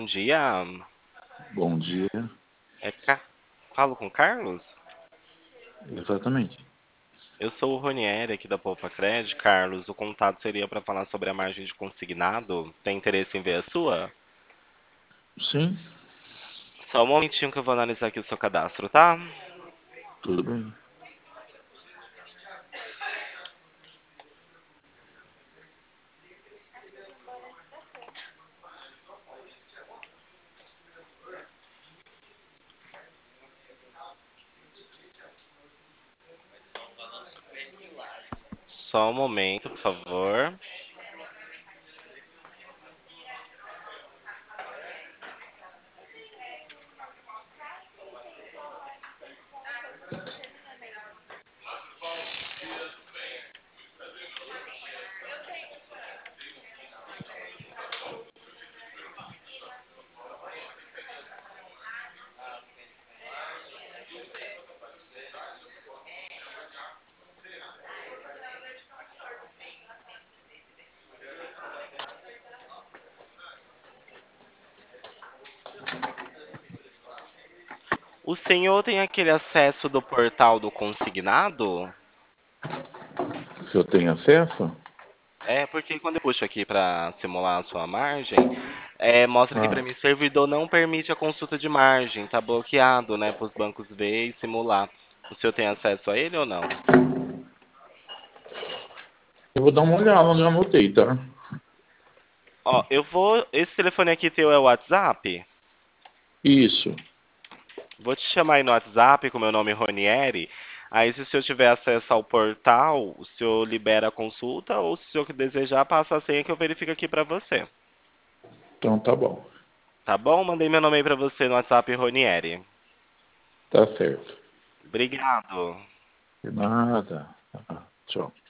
dia. Bom dia. É Ca... Falo com o Carlos? Exatamente. Eu sou o Ronieri aqui da Poupa Cred. Carlos, o contato seria para falar sobre a margem de consignado. Tem interesse em ver a sua? Sim, Só um momentinho que eu vou analisar aqui o seu cadastro, tá? tudo bem. Só um momento, por favor. O senhor tem aquele acesso do portal do consignado? Se eu tenho acesso? É, porque quando eu puxo aqui para simular a sua margem, mostra aqui Ah, para mim, servidor não permite a consulta de margem, tá bloqueado, né, para os bancos ver e simular. O senhor tem acesso a ele ou não? eu vou dar uma olhada onde eu anotei, tá? Ó, eu vou. Esse telefone aqui teu é o WhatsApp? Isso. Vou te chamar aí no WhatsApp com meu nome é Ronieri. Aí, se o senhor tiver acesso ao portal, o senhor libera a consulta ou se o senhor desejar, passa a senha que eu verifico aqui para você. Então tá bom. Tá bom? Mandei meu nome aí para você no WhatsApp Ronieri. Tá certo. Obrigado. De nada. Tchau.